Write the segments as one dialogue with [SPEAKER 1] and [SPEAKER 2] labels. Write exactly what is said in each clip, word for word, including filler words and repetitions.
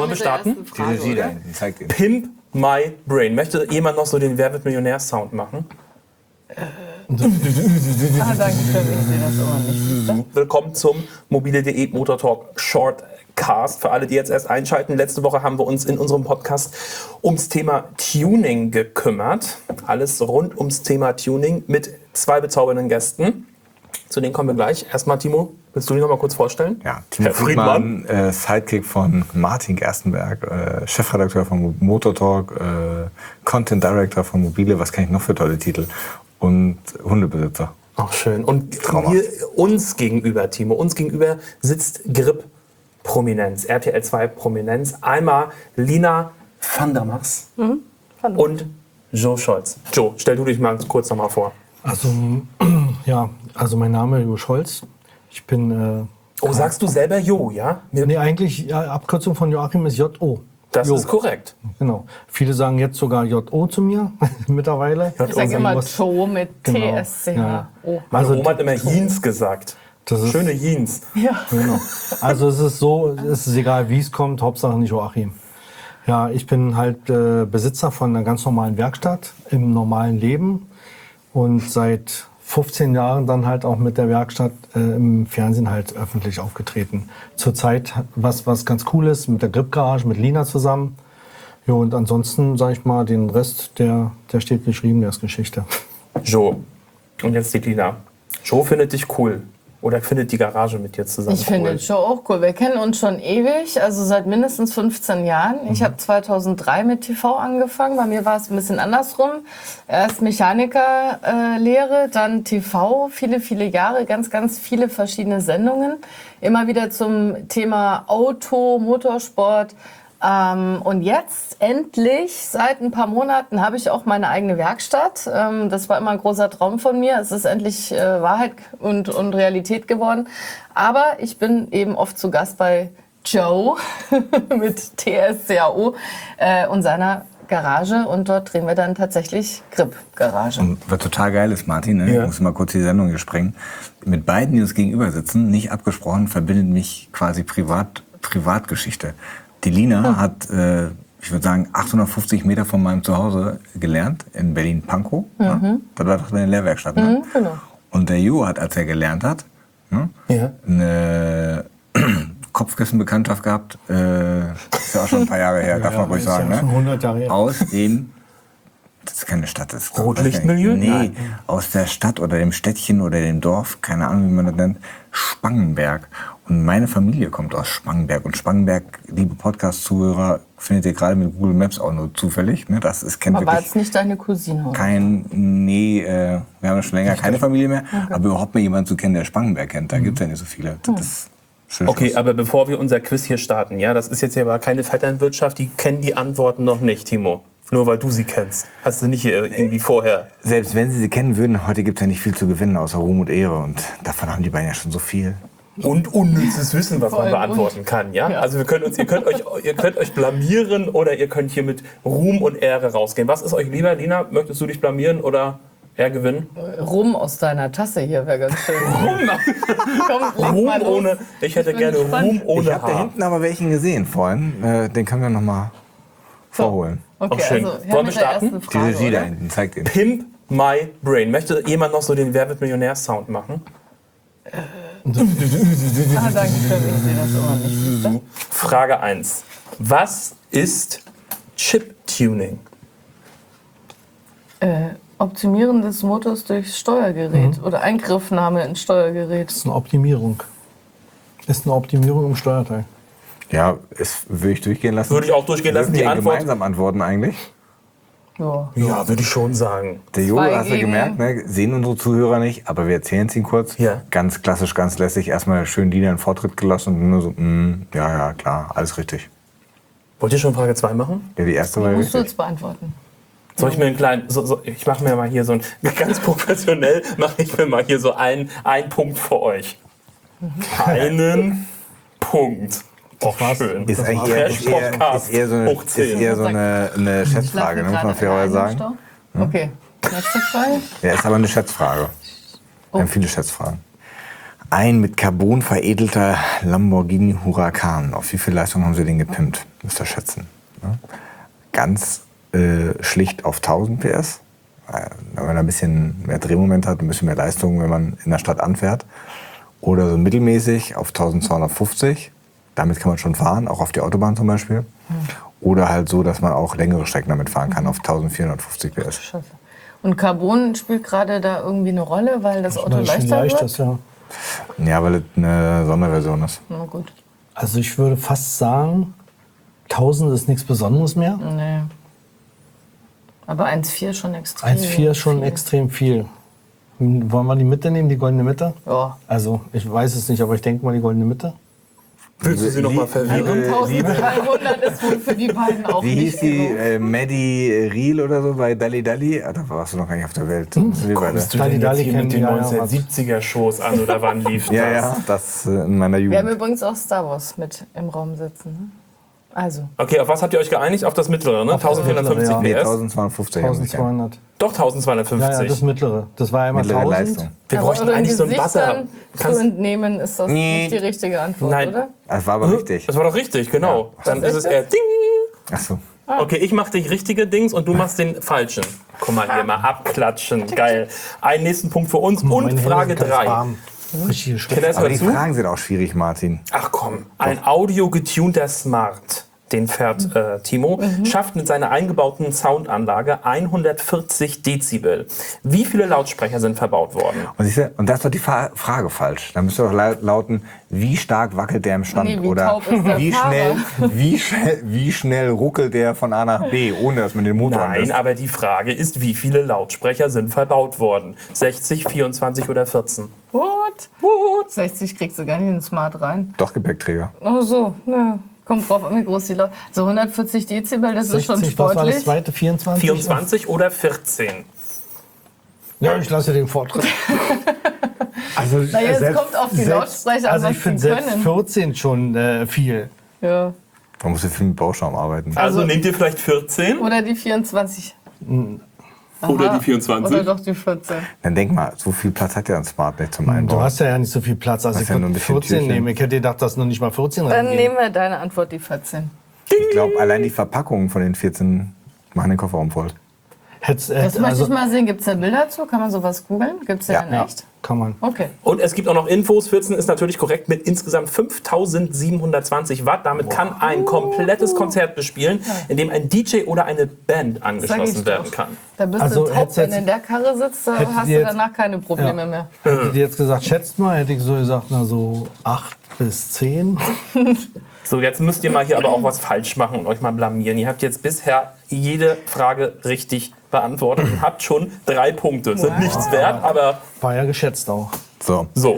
[SPEAKER 1] wir starten?
[SPEAKER 2] Die Regie da hinten, zeigt ihn.
[SPEAKER 1] Pimp My Brain. Möchte jemand noch so den Wer wird Millionär-Sound machen?
[SPEAKER 3] Ah, danke schön, ich sehe das immer nicht.
[SPEAKER 1] Willkommen zum mobile.de Motor Talk Shortcast. Für alle, die jetzt erst einschalten, letzte Woche haben wir uns in unserem Podcast ums Thema Tuning gekümmert. Alles rund ums Thema Tuning mit zwei bezaubernden Gästen. Zu denen kommen wir gleich. Erstmal, Timo, willst du dich noch mal kurz vorstellen?
[SPEAKER 2] Ja, Timo Friedmann, äh, Sidekick von Martin Gerstenberg, äh, Chefredakteur von Motor Talk, äh, Content Director von Mobile, was kann ich noch für tolle Titel, und Hundebesitzer.
[SPEAKER 1] Ach, schön. Und
[SPEAKER 2] Trauma.
[SPEAKER 1] mir, uns gegenüber, Timo, uns gegenüber sitzt Grip Prominenz, R T L zwei Prominenz. Einmal Lina van der Mars
[SPEAKER 3] Mhm.
[SPEAKER 1] und Joe Scholz. Joe, stell du dich mal kurz noch mal vor.
[SPEAKER 4] Also, ja, also mein Name ist Jo Scholz. Ich bin, äh,
[SPEAKER 1] Oh, sagst du selber Jo, ja? Mir,
[SPEAKER 4] nee, eigentlich, ja, Abkürzung von Joachim ist J O.
[SPEAKER 1] das
[SPEAKER 4] Jo.
[SPEAKER 1] ist korrekt.
[SPEAKER 4] Genau. Viele sagen jetzt sogar J O zu mir mittlerweile.
[SPEAKER 3] Ich sage immer
[SPEAKER 4] muss-
[SPEAKER 3] Joe mit
[SPEAKER 4] Genau.
[SPEAKER 3] T S C H O.
[SPEAKER 1] Meine
[SPEAKER 4] Also,
[SPEAKER 1] Oma hat immer Jeans gesagt.
[SPEAKER 4] Das ist,
[SPEAKER 1] Schöne Jeans.
[SPEAKER 3] Ja.
[SPEAKER 4] Genau. Also es ist so, es ist egal, wie es kommt, Hauptsache nicht Joachim. Ja, ich bin halt äh, Besitzer von einer ganz normalen Werkstatt im normalen Leben und seit fünfzehn Jahren dann halt auch mit der Werkstatt äh, im Fernsehen halt öffentlich aufgetreten. Zurzeit was, was ganz cool ist, mit der Grip Garage, mit Lina zusammen. Ja, und ansonsten, sag ich mal, den Rest, der, der steht geschrieben, der ist Geschichte.
[SPEAKER 1] Joe. Und jetzt die Lina. Joe findet dich cool. Oder findet die Garage mit dir zusammen
[SPEAKER 3] Ich finde
[SPEAKER 1] cool?
[SPEAKER 3] Joe auch cool. Wir kennen uns schon ewig, also seit mindestens fünfzehn Jahren. Ich habe zweitausenddrei mit T V angefangen. Bei mir war es ein bisschen andersrum. Erst Mechanikerlehre, äh, dann T V, viele, viele Jahre, ganz, ganz viele verschiedene Sendungen. Immer wieder zum Thema Auto, Motorsport. Ähm, und jetzt endlich, seit ein paar Monaten, habe ich auch meine eigene Werkstatt. Ähm, das war immer ein großer Traum von mir. Es ist endlich äh, Wahrheit und, und Realität geworden. Aber ich bin eben oft zu Gast bei Joe mit T S C H O äh, und seiner Garage. Und dort drehen wir dann tatsächlich Grip-Garage.
[SPEAKER 2] Und was total geil ist, Martin, ne?
[SPEAKER 1] Ja.
[SPEAKER 2] Ich muss mal kurz die Sendung hier sprengen. Mit beiden, die uns gegenüber sitzen, nicht abgesprochen, verbindet mich quasi Privat, Privatgeschichte. Die Lina
[SPEAKER 3] Hm.
[SPEAKER 2] hat, äh, ich würde sagen, achthundertfünfzig Meter von meinem Zuhause gelernt, in Berlin-Pankow. Ne? Das war doch eine Lehrwerkstatt. Ne?
[SPEAKER 3] Mhm, genau.
[SPEAKER 2] Und der Jo hat, als er gelernt hat, ne,
[SPEAKER 1] Ja.
[SPEAKER 2] eine Kopfkissenbekanntschaft gehabt. Äh, ist ja auch schon ein paar Jahre her, darf man ruhig
[SPEAKER 4] ist ja
[SPEAKER 2] sagen.
[SPEAKER 4] schon
[SPEAKER 2] Ne?
[SPEAKER 4] hundert Jahre her.
[SPEAKER 2] Aus dem, das ist keine Stadt, das ist
[SPEAKER 1] Rotlichtmilieu?
[SPEAKER 2] Nee,
[SPEAKER 1] Nein.
[SPEAKER 2] aus der Stadt oder dem Städtchen oder dem Dorf, keine Ahnung, wie man das nennt, Spangenberg. Und meine Familie kommt aus Spangenberg. Und Spangenberg, liebe Podcast-Zuhörer, findet ihr gerade mit Google Maps auch nur zufällig. Ne? Das ist, kennt
[SPEAKER 3] Aber war
[SPEAKER 2] wirklich
[SPEAKER 3] jetzt nicht deine Cousine? oder?
[SPEAKER 2] kein, nee, äh, wir haben schon länger keine Familie mehr, aber überhaupt mal jemanden zu kennen, der Spangenberg kennt, da gibt's ja nicht so viele. Das ist schön.
[SPEAKER 1] Okay, aber bevor wir unser Quiz hier starten, ja, das ist jetzt ja aber keine Vetternwirtschaft, die kennen die Antworten noch nicht, Timo. Nur weil du sie kennst. Hast du nicht hier irgendwie vorher.
[SPEAKER 2] Selbst wenn sie sie kennen würden, heute gibt's ja nicht viel zu gewinnen, außer Ruhm und Ehre. Und davon haben die beiden ja schon so viel.
[SPEAKER 1] Und unnützes Wissen, was man
[SPEAKER 3] Voll
[SPEAKER 1] beantworten kann, ja?
[SPEAKER 3] Ja.
[SPEAKER 1] Also wir können uns, ihr könnt euch, ihr könnt euch blamieren oder ihr könnt hier mit Ruhm und Ehre rausgehen. Was ist euch lieber, Lina? Möchtest du dich blamieren oder eher gewinnen?
[SPEAKER 3] Rum aus deiner Tasse hier wäre ganz schön. Komm, leg
[SPEAKER 1] Ruhm
[SPEAKER 3] mal los.
[SPEAKER 1] ohne, ich hätte
[SPEAKER 3] bin
[SPEAKER 1] gerne
[SPEAKER 3] gespannt.
[SPEAKER 1] Ruhm ohne
[SPEAKER 2] Ich habe da
[SPEAKER 1] Haar.
[SPEAKER 2] hinten aber welchen gesehen vorhin. Äh, den können wir noch mal vorholen.
[SPEAKER 3] Okay,
[SPEAKER 1] Auch schön.
[SPEAKER 3] also her
[SPEAKER 1] Wollen
[SPEAKER 3] mit
[SPEAKER 1] wir
[SPEAKER 3] der
[SPEAKER 1] starten?
[SPEAKER 3] ersten
[SPEAKER 2] Die
[SPEAKER 3] Frage,
[SPEAKER 2] Regie da
[SPEAKER 3] oder?
[SPEAKER 2] hinten, zeigt ihn.
[SPEAKER 1] Pimp My Brain. Möchte jemand noch so den Wer wird Millionär-Sound machen?
[SPEAKER 3] Ah, danke schön, ich sehe das immer nicht. Siehst du?
[SPEAKER 1] Frage eins. Was ist Chip-Tuning?
[SPEAKER 3] Äh, Optimieren des Motors durch Steuergerät oder Eingriffnahme ins Steuergerät.
[SPEAKER 4] Das ist eine Optimierung. Ist eine Optimierung im Steuerteil.
[SPEAKER 2] Ja, es würde ich durchgehen lassen.
[SPEAKER 1] Würde ich auch durchgehen lassen.
[SPEAKER 2] Dürfen
[SPEAKER 1] Die
[SPEAKER 2] wir
[SPEAKER 1] Antwort.
[SPEAKER 2] gemeinsam antworten eigentlich?
[SPEAKER 3] Ja.
[SPEAKER 1] Ja, würde ich schon sagen.
[SPEAKER 2] Der Jo,
[SPEAKER 3] Zwei
[SPEAKER 2] hast du
[SPEAKER 3] gegen-
[SPEAKER 2] gemerkt, ne? Sehen unsere Zuhörer nicht, aber wir erzählen es ihnen kurz.
[SPEAKER 1] Ja.
[SPEAKER 2] Ganz klassisch, ganz lässig. Erstmal schön Lina in Vortritt gelassen und nur so, mm, ja, ja, klar, alles richtig.
[SPEAKER 1] Wollt ihr schon Frage zwei machen?
[SPEAKER 2] Ja, die erste war ja
[SPEAKER 3] Musst du
[SPEAKER 2] richtig.
[SPEAKER 3] jetzt beantworten.
[SPEAKER 1] Soll ich mir einen kleinen, so, so, ich mache mir mal hier so ein, ganz professionell mache ich mir mal hier so einen, einen Punkt für euch. Einen Punkt. Och, schön.
[SPEAKER 2] Ist eigentlich eher, ist eher,
[SPEAKER 1] Trash-Podcast.
[SPEAKER 2] ist eher so eine,
[SPEAKER 1] Hoch
[SPEAKER 2] ist
[SPEAKER 1] zehn.
[SPEAKER 2] eher so eine, eine Schätzfrage, ne, muss man fairerweise sagen.
[SPEAKER 3] Okay, nächste Frage.
[SPEAKER 2] Ja, ist aber eine Schätzfrage. Wir
[SPEAKER 3] Oh.
[SPEAKER 2] haben viele Schätzfragen. Ein mit Carbon veredelter Lamborghini Huracan. Auf wie viel Leistung haben Sie den gepimpt? Müsst ihr schätzen. Ne? Ganz äh, schlicht auf tausend P S. Äh, wenn man ein bisschen mehr Drehmoment hat, ein bisschen mehr Leistung, wenn man in der Stadt anfährt. Oder so mittelmäßig auf eintausendzweihundertfünfzig. Damit kann man schon fahren, auch auf die Autobahn zum Beispiel. Mhm. Oder halt so, dass man auch längere Strecken damit fahren kann, auf eintausendvierhundertfünfzig P S.
[SPEAKER 3] Und Carbon spielt gerade da irgendwie eine Rolle, weil das Auto leichter
[SPEAKER 4] leicht
[SPEAKER 3] wird?
[SPEAKER 4] ist, ja.
[SPEAKER 2] Ja, weil es eine Sonderversion ist.
[SPEAKER 3] Na gut.
[SPEAKER 4] Also ich würde fast sagen, tausend ist nichts Besonderes mehr.
[SPEAKER 3] Nee. Aber eins Komma vier schon extrem
[SPEAKER 4] eins Komma vier ist schon
[SPEAKER 3] viel.
[SPEAKER 4] extrem viel. Wollen wir die Mitte nehmen, die goldene Mitte?
[SPEAKER 3] Ja.
[SPEAKER 4] Also ich weiß es nicht, aber ich denke mal die goldene Mitte.
[SPEAKER 1] Willst du sie noch mal verwirren?
[SPEAKER 3] Also eintausenddreihundert ist wohl für die beiden auch
[SPEAKER 2] Wie
[SPEAKER 3] nicht
[SPEAKER 2] hieß die?
[SPEAKER 3] genug.
[SPEAKER 2] Äh, Maddie Reel oder so bei Dalli Dalli? Ah, da warst du noch gar nicht auf der Welt. Hm? Wir beide.
[SPEAKER 1] Kommst du
[SPEAKER 4] Dali
[SPEAKER 1] denn jetzt
[SPEAKER 4] Dali
[SPEAKER 1] hier
[SPEAKER 4] kennen
[SPEAKER 1] mit den
[SPEAKER 4] die, ja, ja,
[SPEAKER 1] neunzehnhundertsiebziger-Shows an oder wann lief das?
[SPEAKER 2] Ja, ja, das äh, in meiner
[SPEAKER 3] Wir haben
[SPEAKER 2] Jugend.
[SPEAKER 3] übrigens auch Star Wars mit im Raum sitzen. Ne? Also.
[SPEAKER 1] Okay, auf was habt ihr euch geeinigt? Auf das mittlere, ne?
[SPEAKER 4] Auf das
[SPEAKER 1] eintausendvierhundertfünfzig
[SPEAKER 4] mittlere,
[SPEAKER 2] Nee,
[SPEAKER 1] P S?
[SPEAKER 2] eintausendzweihundertfünfzig. haben sie gehabt.
[SPEAKER 4] eintausendzweihundert.
[SPEAKER 1] Doch
[SPEAKER 4] Ja, ja,
[SPEAKER 1] eintausendzweihundertfünfzig.
[SPEAKER 4] das mittlere. Das war ja immer
[SPEAKER 2] Mittlere
[SPEAKER 4] tausend.
[SPEAKER 2] Leistung.
[SPEAKER 1] Wir
[SPEAKER 3] Aber
[SPEAKER 1] bräuchten
[SPEAKER 3] euren
[SPEAKER 1] eigentlich so ein Wasser.
[SPEAKER 3] Gesichtern zu
[SPEAKER 1] Kannst,
[SPEAKER 3] entnehmen ist das
[SPEAKER 1] Nee.
[SPEAKER 3] nicht die richtige Antwort,
[SPEAKER 1] Nein.
[SPEAKER 3] oder?
[SPEAKER 2] Das war aber richtig.
[SPEAKER 1] das war doch richtig, genau. Dann
[SPEAKER 3] Was
[SPEAKER 1] ist
[SPEAKER 3] ist
[SPEAKER 1] es eher Ding.
[SPEAKER 2] Achso.
[SPEAKER 1] Okay, ich mach die richtige Dings und du machst den falschen. Guck mal hier, mal abklatschen. Geil. Einen nächsten Punkt für uns. Und
[SPEAKER 4] Meine Hände
[SPEAKER 1] Frage
[SPEAKER 4] sind ganz
[SPEAKER 1] drei.
[SPEAKER 4] warm. Richtige Schrift.
[SPEAKER 1] Kinder,
[SPEAKER 2] Aber
[SPEAKER 1] hört
[SPEAKER 2] die
[SPEAKER 1] zu.
[SPEAKER 2] Fragen sind auch schwierig, Martin.
[SPEAKER 1] Ach komm, ein audiogetunter Smart, den fährt äh, Timo, schafft mit seiner eingebauten Soundanlage hundertvierzig Dezibel. Wie viele Lautsprecher sind verbaut worden?
[SPEAKER 2] Und, siehst du, und das ist doch die Fa Frage falsch. Da müsste doch laut- lauten, wie stark wackelt der im Stand?
[SPEAKER 3] Nee, wie
[SPEAKER 2] Oder
[SPEAKER 3] taub ist der
[SPEAKER 2] wie,
[SPEAKER 3] Fahrer?
[SPEAKER 2] schnell, wie, schnell, wie schnell ruckelt der von A nach B, ohne dass man den Motor
[SPEAKER 1] Nein,
[SPEAKER 2] anlässt?
[SPEAKER 1] aber die Frage ist, wie viele Lautsprecher sind verbaut worden? sechzig, vierundzwanzig oder vierzehn?
[SPEAKER 3] What? What? sechzig kriegst du gar nicht in den Smart rein.
[SPEAKER 2] Doch, Gepäckträger.
[SPEAKER 3] Ach so, ja. Kommt drauf an, wie groß die Leute. So hundertvierzig Dezibel, das ist schon
[SPEAKER 4] sechzig, was war das
[SPEAKER 3] sportlich.
[SPEAKER 4] zweite? vierundzwanzig?
[SPEAKER 1] vierundzwanzig oder vierzehn?
[SPEAKER 4] Ja, ich lasse den Vortritt. Also,
[SPEAKER 3] Naja, es kommt auf die Lautsprecher an,
[SPEAKER 4] Also
[SPEAKER 3] was
[SPEAKER 4] ich finde
[SPEAKER 3] die
[SPEAKER 4] selbst
[SPEAKER 3] können.
[SPEAKER 4] vierzehn schon äh, viel.
[SPEAKER 3] Ja.
[SPEAKER 2] Man muss ja viel mit Bauschaum arbeiten.
[SPEAKER 1] Also,
[SPEAKER 3] Also-
[SPEAKER 1] nehmt ihr vielleicht vierzehn
[SPEAKER 3] Oder die vierundzwanzig.
[SPEAKER 1] oder die
[SPEAKER 3] Oder
[SPEAKER 1] vierundzwanzig?
[SPEAKER 3] doch die vierzehn.
[SPEAKER 2] Dann denk mal, so viel Platz hat ja ein Smart nicht zum Einbauen.
[SPEAKER 4] Du hast ja nicht so viel Platz. Also
[SPEAKER 2] Hast
[SPEAKER 4] ich
[SPEAKER 2] ja nur ein
[SPEAKER 4] könnte
[SPEAKER 2] bisschen
[SPEAKER 4] vierzehn
[SPEAKER 2] Türchen.
[SPEAKER 4] nehmen. Ich hätte gedacht, dass noch nicht mal vierzehn
[SPEAKER 3] Dann
[SPEAKER 4] reingehen.
[SPEAKER 3] nehmen wir deine Antwort, die vierzehn.
[SPEAKER 2] Ich glaube, allein die Verpackungen von den vierzehn machen den Kofferraum voll.
[SPEAKER 4] Hätt's,
[SPEAKER 3] Das
[SPEAKER 4] hätte,
[SPEAKER 3] möchte
[SPEAKER 4] also,
[SPEAKER 3] ich mal sehen. Gibt es da Bilder zu? Kann man sowas googeln? Gibt es ja,
[SPEAKER 2] Ja.
[SPEAKER 3] in
[SPEAKER 2] Ja.
[SPEAKER 3] echt?
[SPEAKER 4] kann man.
[SPEAKER 3] Okay.
[SPEAKER 1] Und es gibt auch noch Infos. vierzehn ist natürlich korrekt mit insgesamt fünftausendsiebenhundertzwanzig Watt. Damit kann ein komplettes Konzert bespielen, in dem ein D J oder eine Band
[SPEAKER 3] Sag
[SPEAKER 1] angeschlossen
[SPEAKER 3] ich
[SPEAKER 1] werden
[SPEAKER 3] doch.
[SPEAKER 1] kann.
[SPEAKER 3] Da bist
[SPEAKER 4] Also
[SPEAKER 3] du top,
[SPEAKER 4] hättest
[SPEAKER 3] wenn
[SPEAKER 4] jetzt-
[SPEAKER 3] du in der Karre sitzt, da
[SPEAKER 4] hättet
[SPEAKER 3] hast
[SPEAKER 4] ihr
[SPEAKER 3] du
[SPEAKER 4] jetzt-
[SPEAKER 3] danach keine Probleme
[SPEAKER 4] Ja.
[SPEAKER 3] mehr.
[SPEAKER 4] Hätte die jetzt gesagt, schätzt mal, hätte ich so gesagt, na so acht bis zehn.
[SPEAKER 1] So, jetzt müsst ihr mal hier aber auch was falsch machen und euch mal blamieren. Ihr habt jetzt bisher jede Frage richtig beantwortet und habt schon drei Punkte. Sind nichts wert, aber
[SPEAKER 4] War ja geschätzt auch.
[SPEAKER 2] So,
[SPEAKER 1] so.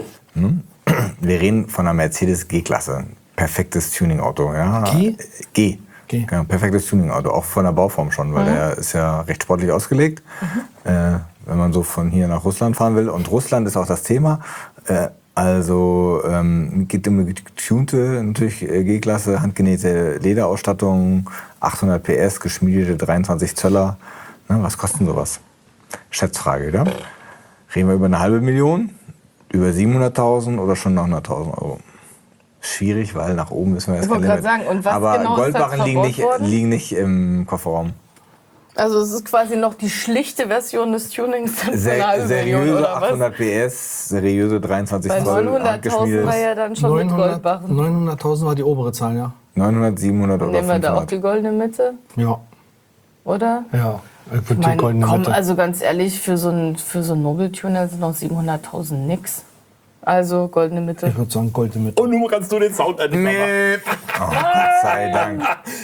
[SPEAKER 2] wir reden von einer Mercedes G-Klasse. Perfektes Tuning-Auto. Ja.
[SPEAKER 4] G?
[SPEAKER 2] G.
[SPEAKER 4] G.
[SPEAKER 2] Genau, perfektes Tuning-Auto, auch von der Bauform schon, weil der ist ja recht sportlich ausgelegt. Äh, wenn man so von hier nach Russland fahren will. Und Russland ist auch das Thema. Äh, also ähm, geht um eine getunte natürlich äh, G-Klasse, handgenähte Lederausstattung, achthundert P S, geschmiedete dreiundzwanzig Zöller. Ne, was kostet denn sowas? Schätzfrage, oder? Reden wir über eine halbe Million, über siebenhunderttausend oder schon nach hunderttausend Euro? Schwierig, weil nach oben müssen wir jetzt
[SPEAKER 3] Ich wollte
[SPEAKER 2] kein
[SPEAKER 3] gerade
[SPEAKER 2] Limit.
[SPEAKER 3] sagen, und was
[SPEAKER 2] Aber
[SPEAKER 3] genau ist da
[SPEAKER 2] Goldbarren liegen
[SPEAKER 3] verbaut
[SPEAKER 2] nicht,
[SPEAKER 3] worden?
[SPEAKER 2] liegen nicht im Kofferraum.
[SPEAKER 3] Also es ist quasi noch die schlichte Version des Tunings von einer
[SPEAKER 2] Ser
[SPEAKER 3] halben Million
[SPEAKER 2] seriöse
[SPEAKER 3] oder was?
[SPEAKER 2] achthundert P S, seriöse dreiundzwanzig
[SPEAKER 3] Bei
[SPEAKER 2] Zoll,
[SPEAKER 3] neunhunderttausend
[SPEAKER 2] handgeschmiedet.
[SPEAKER 3] war ja dann schon mit Goldbarren.
[SPEAKER 4] neunhunderttausend war die obere Zahl, ja.
[SPEAKER 2] neunhundert, siebenhundert oder
[SPEAKER 3] Nehmen wir da auch
[SPEAKER 2] fünfhundert.
[SPEAKER 3] die goldene Mitte,
[SPEAKER 4] Ja,
[SPEAKER 3] oder?
[SPEAKER 4] ja. Ich würde
[SPEAKER 3] Ich
[SPEAKER 4] die
[SPEAKER 3] meine,
[SPEAKER 4] goldene
[SPEAKER 3] komm,
[SPEAKER 4] Mitte.
[SPEAKER 3] also ganz ehrlich, für so einen für so einen Nobeltuner sind noch siebenhunderttausend nix. Also goldene Mitte.
[SPEAKER 4] Ich würde sagen goldene Mitte.
[SPEAKER 1] Und nun kannst du den Sound endlich mal machen.
[SPEAKER 2] Oh, Gott sei Dank.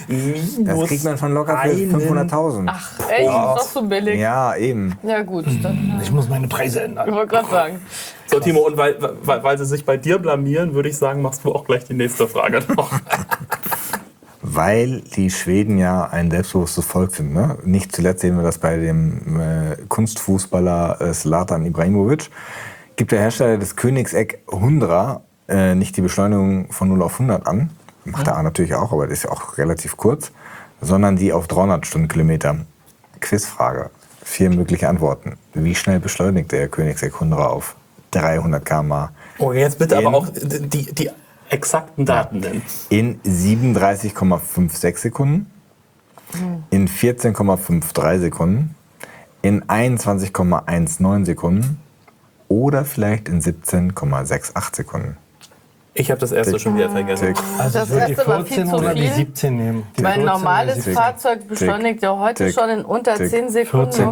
[SPEAKER 2] Das kriegt man schon locker für
[SPEAKER 1] einen
[SPEAKER 2] fünfhunderttausend.
[SPEAKER 3] Ach, echt? Ist doch so billig.
[SPEAKER 2] Ja, eben.
[SPEAKER 3] Ja gut, dann
[SPEAKER 4] Ich muss meine Preise
[SPEAKER 3] ich
[SPEAKER 4] ändern.
[SPEAKER 3] wollte gerade sagen.
[SPEAKER 1] So, Timo, und weil, weil, weil sie sich bei dir blamieren, würde ich sagen, machst du auch gleich die nächste Frage noch.
[SPEAKER 2] Weil die Schweden ja ein selbstbewusstes Volk sind. Ne? Nicht zuletzt sehen wir das bei dem äh, Kunstfußballer äh, Zlatan Ibrahimovic. Gibt der Hersteller des Koenigsegg Hundra äh, nicht die Beschleunigung von null auf hundert an. Macht er natürlich auch, aber das ist ja auch relativ kurz. Sondern die auf dreihundert Stundenkilometer. Quizfrage. Vier mögliche Antworten. Wie schnell beschleunigt der Koenigsegg Hundra auf dreihundert Kilometer pro Stunde?
[SPEAKER 1] Oh, jetzt bitte
[SPEAKER 2] In-
[SPEAKER 1] aber auch die, die exakten Daten nennen.
[SPEAKER 2] In siebenunddreißig Komma sechsundsechzig Sekunden, in vierzehn Komma dreiundfünfzig Sekunden, in einundzwanzig Komma neunzehn Sekunden oder vielleicht in siebzehn Komma sechsundachtzig Sekunden.
[SPEAKER 1] Ich habe das erste
[SPEAKER 2] Tick.
[SPEAKER 1] schon wieder vergessen.
[SPEAKER 2] Tick,
[SPEAKER 4] Also
[SPEAKER 3] Das
[SPEAKER 4] ich würde die
[SPEAKER 3] erste war viel
[SPEAKER 4] vierzehn
[SPEAKER 3] zu
[SPEAKER 4] oder die
[SPEAKER 3] viel.
[SPEAKER 4] siebzehn nehmen. Die
[SPEAKER 3] Mein
[SPEAKER 4] vierzehn oder
[SPEAKER 3] normales
[SPEAKER 4] die siebzehn.
[SPEAKER 3] Fahrzeug beschleunigt ja heute
[SPEAKER 2] Tick.
[SPEAKER 3] schon in unter
[SPEAKER 2] Tick.
[SPEAKER 3] zehn Sekunden.
[SPEAKER 4] vierzehn.
[SPEAKER 3] Auf,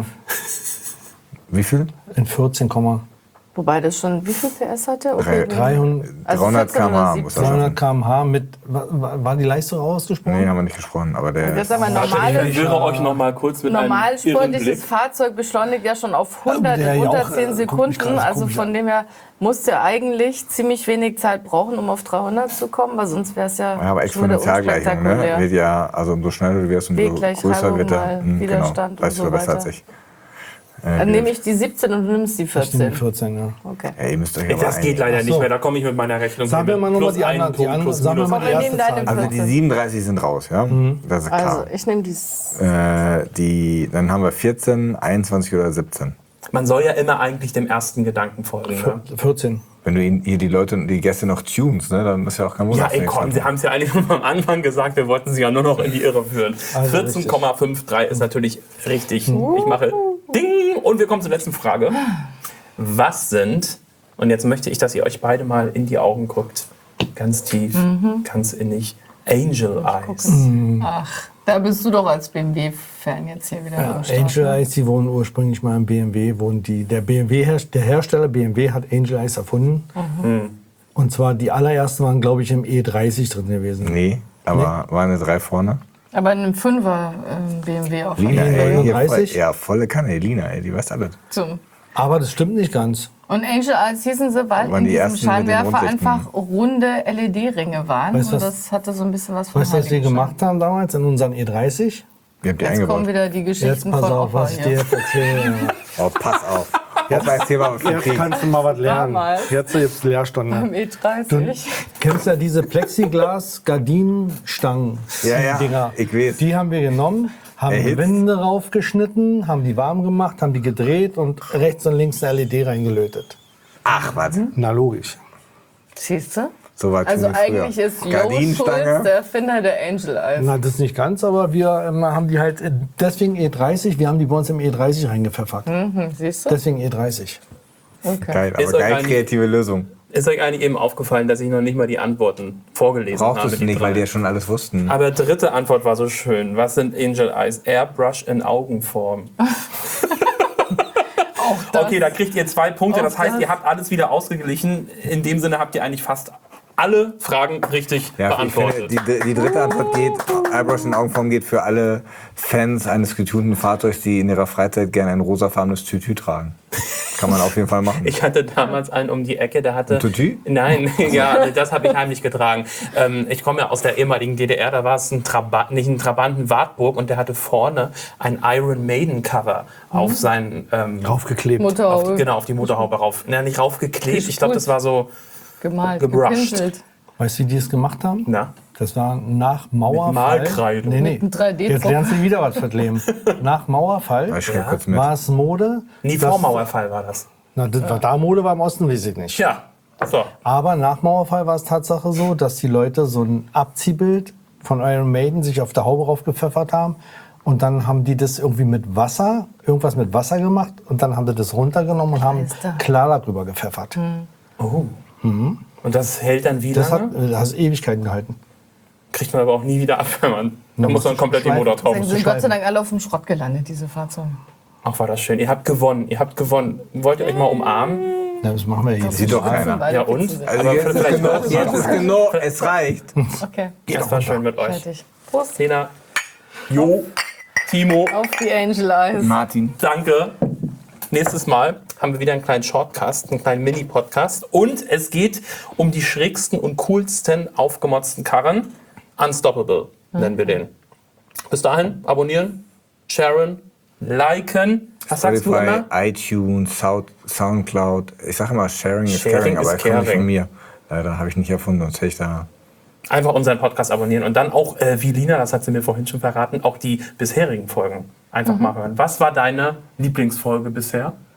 [SPEAKER 2] Wie viel?
[SPEAKER 4] In vierzehn,
[SPEAKER 3] wobei das schon, wie viel P S hatte?
[SPEAKER 2] Drei-
[SPEAKER 4] dreihundert,
[SPEAKER 3] Also
[SPEAKER 2] dreihundert
[SPEAKER 3] vierzehn oder
[SPEAKER 2] Kilometer pro Stunde muss er
[SPEAKER 4] dreihundert
[SPEAKER 2] schaffen.
[SPEAKER 4] Kilometer pro Stunde mit, wa- war die Leistung ausgesprochen?
[SPEAKER 2] Nee, haben wir nicht gesprochen, aber der...
[SPEAKER 3] Das ist aber
[SPEAKER 1] Ich
[SPEAKER 3] normales,
[SPEAKER 1] höre euch noch mal kurz mit einem irren
[SPEAKER 3] normalsportliches
[SPEAKER 1] Blick.
[SPEAKER 3] Fahrzeug beschleunigt ja schon auf hundert
[SPEAKER 4] der
[SPEAKER 3] in
[SPEAKER 4] ja
[SPEAKER 3] unter
[SPEAKER 4] auch,
[SPEAKER 3] zehn
[SPEAKER 4] äh, guckt mich
[SPEAKER 3] Sekunden.
[SPEAKER 4] krass
[SPEAKER 3] Also
[SPEAKER 4] komisch
[SPEAKER 3] von
[SPEAKER 4] an.
[SPEAKER 3] dem her musst du eigentlich ziemlich wenig Zeit brauchen, um auf dreihundert zu kommen, weil sonst wäre es ja,
[SPEAKER 2] Ja, aber
[SPEAKER 3] schon wieder
[SPEAKER 2] Exponentialgleichung, ne?
[SPEAKER 3] unspektakulär.
[SPEAKER 2] Wird ja, also umso schneller du wirst, umso
[SPEAKER 3] W gleich
[SPEAKER 2] größer
[SPEAKER 3] Reibung
[SPEAKER 2] wird der...
[SPEAKER 3] mal
[SPEAKER 2] Hm,
[SPEAKER 3] Widerstand
[SPEAKER 2] genau, weißt
[SPEAKER 3] und
[SPEAKER 2] du
[SPEAKER 3] so
[SPEAKER 2] besser als
[SPEAKER 3] weiter.
[SPEAKER 2] ich.
[SPEAKER 3] Dann nehme ich die siebzehn und du nimmst die
[SPEAKER 4] Ich nehme
[SPEAKER 3] vierzehn.
[SPEAKER 4] vierzehn, ja.
[SPEAKER 3] Okay.
[SPEAKER 2] Ey, ihr müsst euch aber
[SPEAKER 1] Das geht
[SPEAKER 2] einigen.
[SPEAKER 1] leider
[SPEAKER 4] Ach so.
[SPEAKER 1] nicht mehr, da komme ich mit meiner Rechnung
[SPEAKER 4] Sag mir
[SPEAKER 1] hin.
[SPEAKER 4] mal nochmal
[SPEAKER 1] Plus
[SPEAKER 4] die
[SPEAKER 1] einen
[SPEAKER 4] anderen, die
[SPEAKER 1] Punkt,
[SPEAKER 4] anderen,
[SPEAKER 1] plus
[SPEAKER 4] sag mir
[SPEAKER 1] minus
[SPEAKER 4] mal die
[SPEAKER 1] eins.
[SPEAKER 3] Wir
[SPEAKER 4] erste
[SPEAKER 3] nehmen deine
[SPEAKER 4] Zahl.
[SPEAKER 2] Also die siebenunddreißig sind raus, ja? Das ist klar.
[SPEAKER 3] Also ich nehme die.
[SPEAKER 2] Äh, die, dann haben wir vierzehn, einundzwanzig oder siebzehn.
[SPEAKER 1] Man soll ja immer eigentlich dem ersten Gedanken folgen. Ne?
[SPEAKER 4] vierzehn.
[SPEAKER 2] Wenn du ihn, hier die Leute, die Gäste noch tunst, ne, dann ist ja auch kein Wunder.
[SPEAKER 1] Ja,
[SPEAKER 2] dass
[SPEAKER 1] ey,
[SPEAKER 2] nichts
[SPEAKER 1] komm, Sie
[SPEAKER 2] anfangen.
[SPEAKER 1] haben es ja eigentlich schon am Anfang gesagt, wir wollten Sie ja nur noch in die Irre führen.
[SPEAKER 4] Also
[SPEAKER 1] vierzehn Komma dreiundfünfzig ist natürlich richtig.
[SPEAKER 3] Uh.
[SPEAKER 1] Ich mache Ding und wir kommen zur letzten Frage. Was sind, und jetzt möchte ich, dass ihr euch beide mal in die Augen guckt, ganz tief,
[SPEAKER 3] Mhm.
[SPEAKER 1] ganz innig, Angel Eyes.
[SPEAKER 3] Ach, da bist du doch als B M W-Fan jetzt hier wieder
[SPEAKER 4] Ja,
[SPEAKER 3] am Start.
[SPEAKER 4] Angel Eyes, die wurden ursprünglich mal im B M W, wurden die, der B M W, -Herst- der Hersteller B M W hat Angel Eyes erfunden. Und zwar die allerersten waren, glaube ich, im E dreißig drin gewesen.
[SPEAKER 2] Nee, aber waren eine drei vorne.
[SPEAKER 3] Aber in einem Fünfer ähm, B M W auf
[SPEAKER 2] Lina,
[SPEAKER 3] jeden Fall.
[SPEAKER 2] ey, hier voll,
[SPEAKER 4] neununddreißig?
[SPEAKER 2] ja, volle Kanne, Lina, ey, die weiß alles.
[SPEAKER 3] Zum-
[SPEAKER 4] Aber das stimmt nicht ganz.
[SPEAKER 3] Und Angel Eyes hießen sie, weil
[SPEAKER 2] Waren
[SPEAKER 3] in
[SPEAKER 2] die
[SPEAKER 3] diesem
[SPEAKER 2] ersten mit den
[SPEAKER 3] Scheinwerfer
[SPEAKER 2] Rundlichten.
[SPEAKER 3] einfach runde L E D-Ringe waren.
[SPEAKER 4] Weißt du,
[SPEAKER 3] und
[SPEAKER 4] was-
[SPEAKER 3] das hatte so ein bisschen was von
[SPEAKER 4] Weißt du, was wir
[SPEAKER 3] Heiligenschein.
[SPEAKER 4] gemacht haben damals in unseren E dreißig?
[SPEAKER 2] Wir haben die
[SPEAKER 3] Jetzt kommen
[SPEAKER 2] eingebaut.
[SPEAKER 3] wieder die
[SPEAKER 4] Jetzt
[SPEAKER 3] Geschichten
[SPEAKER 4] pass
[SPEAKER 3] von
[SPEAKER 4] auf,
[SPEAKER 3] Opa
[SPEAKER 4] was ich dir
[SPEAKER 3] hier.
[SPEAKER 4] jetzt erzähle.
[SPEAKER 2] Oh, pass auf. Jetzt erzähl mal, was wir
[SPEAKER 4] Jetzt
[SPEAKER 2] kriegen.
[SPEAKER 4] kannst du mal was lernen.
[SPEAKER 3] Damals.
[SPEAKER 4] Jetzt gibt es Lehrstunde.
[SPEAKER 3] Im E dreißig.
[SPEAKER 4] Kennst du ja diese Plexiglas-Gardinenstangen?
[SPEAKER 2] Ja, ja,
[SPEAKER 4] Dinger.
[SPEAKER 2] ich weiß.
[SPEAKER 4] Die haben wir genommen, haben die
[SPEAKER 2] Erhitzt.
[SPEAKER 4] Wände raufgeschnitten, haben die warm gemacht, haben die gedreht und rechts und links eine L E D reingelötet.
[SPEAKER 2] Ach, was?
[SPEAKER 4] Na logisch.
[SPEAKER 3] Siehst du?
[SPEAKER 2] So weit
[SPEAKER 3] Also
[SPEAKER 2] tun wir früher.
[SPEAKER 3] eigentlich ist Jo
[SPEAKER 2] Gardinenstange.
[SPEAKER 3] Schulz der Erfinder der Angel Eyes.
[SPEAKER 4] Na, das nicht ganz, aber wir ähm, haben die halt, äh, deswegen E dreißig, wir haben die bei uns im E dreißig reingepfeffert.
[SPEAKER 3] Hm, siehst du?
[SPEAKER 4] Deswegen E dreißig.
[SPEAKER 3] Okay.
[SPEAKER 2] Geil,
[SPEAKER 1] Ist
[SPEAKER 2] aber
[SPEAKER 1] euch
[SPEAKER 2] geil
[SPEAKER 1] eigentlich-
[SPEAKER 2] kreative Lösung.
[SPEAKER 1] Ist euch eigentlich eben aufgefallen, dass ich noch nicht mal die Antworten vorgelesen
[SPEAKER 2] Braucht
[SPEAKER 1] habe?
[SPEAKER 2] es
[SPEAKER 1] die
[SPEAKER 2] nicht,
[SPEAKER 1] drei?
[SPEAKER 2] weil die ja schon alles wussten.
[SPEAKER 1] Aber dritte Antwort war so schön. Was sind Angel Eyes? Airbrush in Augenform.
[SPEAKER 3] Auch das.
[SPEAKER 1] Okay, da kriegt ihr zwei Punkte.
[SPEAKER 3] Auch
[SPEAKER 1] Das heißt,
[SPEAKER 3] das.
[SPEAKER 1] ihr habt alles wieder ausgeglichen. In dem Sinne habt ihr eigentlich fast alle Fragen richtig
[SPEAKER 2] Ja, ich finde,
[SPEAKER 1] beantwortet.
[SPEAKER 2] die, die dritte Antwort geht, Airbrush in Augenform geht für alle Fans eines getunten Fahrzeugs, die in ihrer Freizeit gerne ein rosafarbenes Tütü tragen. Kann man auf jeden Fall machen.
[SPEAKER 1] Ich hatte damals einen um die Ecke, der hatte...
[SPEAKER 2] Ein Tutu?
[SPEAKER 1] Nein, ja, das habe ich heimlich getragen. Ähm, ich komme ja aus der ehemaligen D D R, da war es ein Trabant, nicht ein Trabant, ein Wartburg und der hatte vorne ein Iron Maiden Cover auf seinen... Ähm,
[SPEAKER 4] Draufgeklebt.
[SPEAKER 1] auf,
[SPEAKER 3] Motorhaube
[SPEAKER 1] genau, auf die Motorhaube rauf. Na, nicht raufgeklebt, ich glaube, das war so...
[SPEAKER 3] gemalt,
[SPEAKER 1] gebrushed.
[SPEAKER 3] gepinselt.
[SPEAKER 4] Weißt du, wie die es gemacht haben?
[SPEAKER 1] Na?
[SPEAKER 4] Das war nach Mauerfall.
[SPEAKER 1] Mit Malkreide.
[SPEAKER 4] Nee, nee.
[SPEAKER 3] Mit einem drei D-Druck.
[SPEAKER 4] Jetzt lernst du wieder was fürs Leben. Nach Mauerfall
[SPEAKER 2] Ich schreibe kurz mit.
[SPEAKER 4] war es Mode.
[SPEAKER 1] Nie
[SPEAKER 4] dass-
[SPEAKER 1] vor Mauerfall war das.
[SPEAKER 4] Na, das war da Mode war im Osten, weiß ich nicht.
[SPEAKER 1] Tja, so.
[SPEAKER 4] Aber nach Mauerfall war es Tatsache so, dass die Leute so ein Abziehbild von Iron Maiden sich auf der Haube raufgepfeffert haben. Und dann haben die das irgendwie mit Wasser, irgendwas mit Wasser gemacht. Und dann haben die das runtergenommen und haben
[SPEAKER 3] Alter.
[SPEAKER 4] klar darüber gepfeffert.
[SPEAKER 1] Oh. Und das hält dann wie
[SPEAKER 4] Das hat,
[SPEAKER 1] lange?
[SPEAKER 4] das hat Ewigkeiten gehalten.
[SPEAKER 1] Kriegt man aber auch nie wieder ab, wenn man... Da
[SPEAKER 4] Man
[SPEAKER 1] muss man
[SPEAKER 4] muss
[SPEAKER 1] komplett die
[SPEAKER 4] schleifen.
[SPEAKER 1] Motorhaube...
[SPEAKER 3] Deswegen sind Gott sei Dank alle auf dem Schrott gelandet, diese Fahrzeuge.
[SPEAKER 1] Ach, war das schön. Ihr habt gewonnen. Ihr habt gewonnen. Wollt ihr euch mal umarmen?
[SPEAKER 4] Ja, das machen wir hier.
[SPEAKER 2] Sieht doch keiner.
[SPEAKER 1] Ja, und?
[SPEAKER 2] Also
[SPEAKER 1] Aber
[SPEAKER 2] jetzt ist
[SPEAKER 1] vielleicht
[SPEAKER 2] genug,
[SPEAKER 1] auch-
[SPEAKER 2] jetzt ist genug, es reicht.
[SPEAKER 3] Okay,
[SPEAKER 1] Das war schön mit euch.
[SPEAKER 3] fertig. Prost.
[SPEAKER 1] Lena, Jo, Timo,
[SPEAKER 3] Auf die Angel Eyes.
[SPEAKER 2] Martin.
[SPEAKER 1] danke. Nächstes Mal haben wir wieder einen kleinen Shortcast, einen kleinen Mini-Podcast. Und es geht um die schrägsten und coolsten aufgemotzten Karren. Unstoppable nennen wir den. Bis dahin, abonnieren, sharen, liken. Was sagst du
[SPEAKER 2] Spotify,
[SPEAKER 1] immer?
[SPEAKER 2] iTunes, Sound, Soundcloud. Ich sage immer, Sharing is
[SPEAKER 1] Sharing
[SPEAKER 2] caring,
[SPEAKER 1] is
[SPEAKER 2] aber er kommt nicht
[SPEAKER 1] caring.
[SPEAKER 2] von mir. Leider habe ich nicht erfunden, sonst hätte ich da...
[SPEAKER 1] Einfach unseren Podcast abonnieren und dann auch, äh, wie Lina, das hat sie mir vorhin schon verraten, auch die bisherigen Folgen einfach mal hören. Was war deine Lieblingsfolge bisher?